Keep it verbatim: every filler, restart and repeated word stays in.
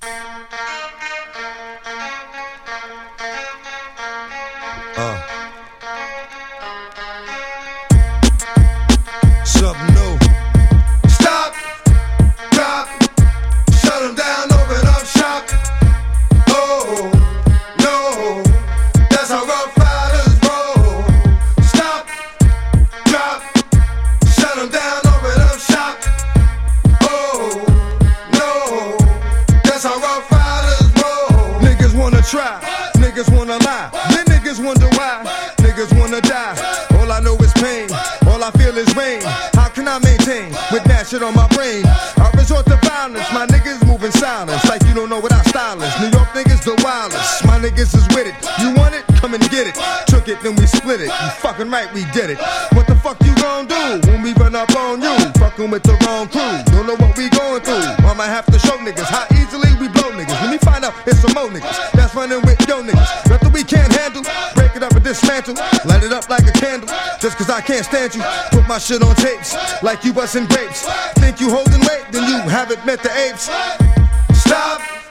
Uh. Something new. Stop, drop, shut them down, open up shop. Oh, no, that's how rough riders roll. Stop, drop, shut them down, open up shop. Oh, no, that's how rough riders roll. Niggas wanna try, niggas wanna lie, then niggas wonder why, niggas wanna die. All I know is pain, all I feel is rain. How can I maintain with that shit on my brain? I resort to violence, my niggas moving silence like you don't know what our style is. New York niggas the wildest, my niggas is with it. You want it? Come and get it. Took it, then we split it. You fucking right, we did it. What the fuck you gon' do when we run up on you? Fucking with the wrong crew, don't know what we going through. I'ma have to show niggas how easily we blow niggas. When we find out it's some more niggas that's running with yo niggas. Nothing we can't handle, break it up and dismantle. Light it up like a candle, just cause I can't stand you. Put my shit on tapes, like you bustin' grapes. Think you holding weight, then you haven't met the apes. Stop.